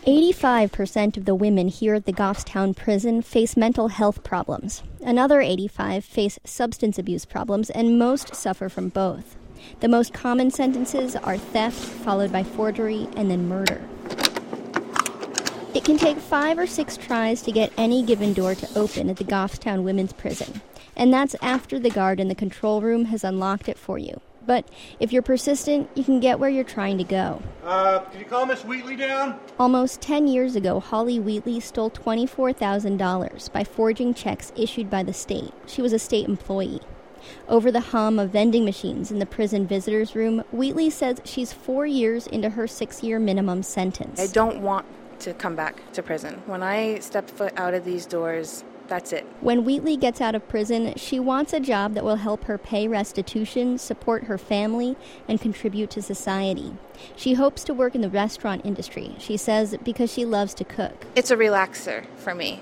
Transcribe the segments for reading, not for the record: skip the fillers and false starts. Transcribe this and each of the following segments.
85% of the women here at the Goffstown prison face mental health problems. Another 85 face substance abuse problems, and most suffer from both. The most common sentences are theft, followed by forgery, and then murder. It can take 5 or 6 tries to get any given door to open at the Goffstown Women's Prison, and that's after the guard in the control room has unlocked it for you. But if you're persistent, you can get where you're trying to go. Can you call Miss Wheatley down? Almost 10 years ago, Holly Wheatley stole $24,000 by forging checks issued by the state. She was a state employee. Over the hum of vending machines in the prison visitors room, Wheatley says she's 4 years into her 6-year minimum sentence. I don't want to come back to prison. When I step foot out of these doors, that's it. When Wheatley gets out of prison, she wants a job that will help her pay restitution, support her family, and contribute to society. She hopes to work in the restaurant industry, she says, because she loves to cook. It's a relaxer for me.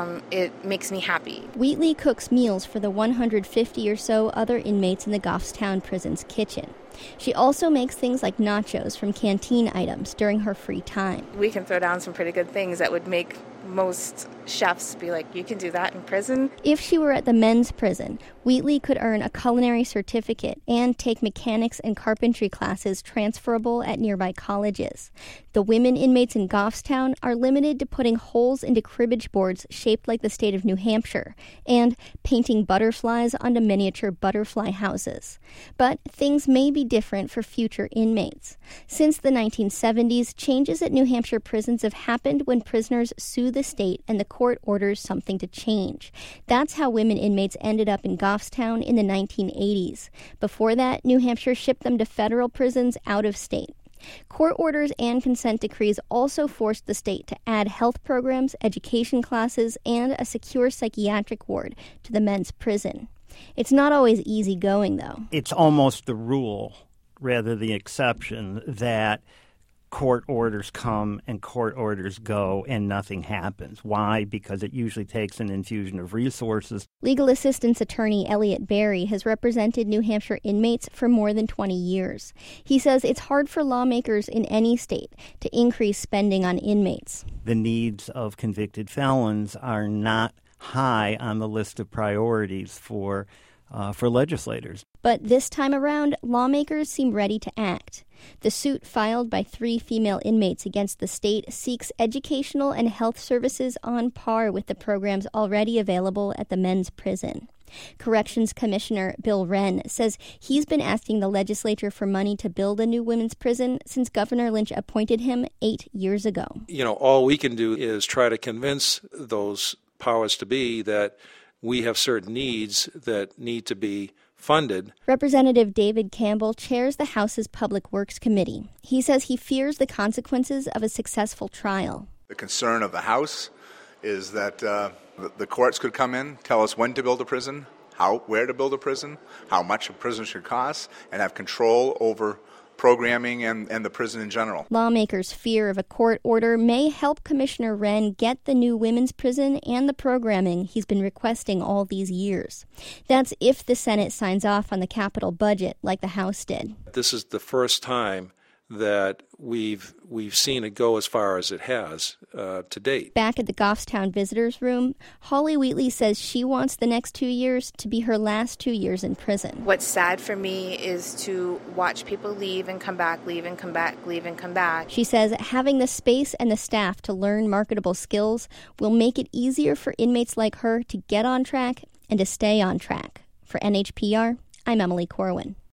It makes me happy. Wheatley cooks meals for the 150 or so other inmates in the Goffstown prison's kitchen. She also makes things like nachos from canteen items during her free time. We can throw down some pretty good things that would make most chefs be like, you can do that in prison? If she were at the men's prison, Wheatley could earn a culinary certificate and take mechanics and carpentry classes transferable at nearby colleges. The women inmates in Goffstown are limited to putting holes into cribbage boards shaped like the state of New Hampshire and painting butterflies onto miniature butterfly houses. But things may be different for future inmates. Since the 1970s, changes at New Hampshire prisons have happened when prisoners sue the state and the court orders something to change. That's how women inmates ended up in Goffstown in the 1980s. Before that, New Hampshire shipped them to federal prisons out of state. Court orders and consent decrees also forced the state to add health programs, education classes, and a secure psychiatric ward to the men's prison. It's not always easy going, though. It's almost the rule, rather the exception, that court orders come and court orders go and nothing happens. Why? Because it usually takes an infusion of resources. Legal assistance attorney Elliot Berry has represented New Hampshire inmates for more than 20 years. He says it's hard for lawmakers in any state to increase spending on inmates. The needs of convicted felons are not high on the list of priorities for legislators. But this time around, lawmakers seem ready to act. The suit filed by 3 female inmates against the state seeks educational and health services on par with the programs already available at the men's prison. Corrections Commissioner Bill Wren says he's been asking the legislature for money to build a new women's prison since Governor Lynch appointed him 8 years ago. All we can do is try to convince those powers to be that we have certain needs that need to be funded. Representative David Campbell chairs the House's Public Works Committee. He says he fears the consequences of a successful trial. The concern of the House is that the courts could come in, tell us when to build a prison, where to build a prison, how much a prison should cost, and have control over programming and the prison in general. Lawmakers' fear of a court order may help Commissioner Wren get the new women's prison and the programming he's been requesting all these years. That's if the Senate signs off on the capital budget like the House did. This is the first time that we've seen it go as far as it has to date. Back at the Goffstown visitors room, Holly Wheatley says she wants the next 2 years to be her last 2 years in prison. What's sad for me is to watch people leave and come back, leave and come back, leave and come back. She says having the space and the staff to learn marketable skills will make it easier for inmates like her to get on track and to stay on track. For NHPR, I'm Emily Corwin.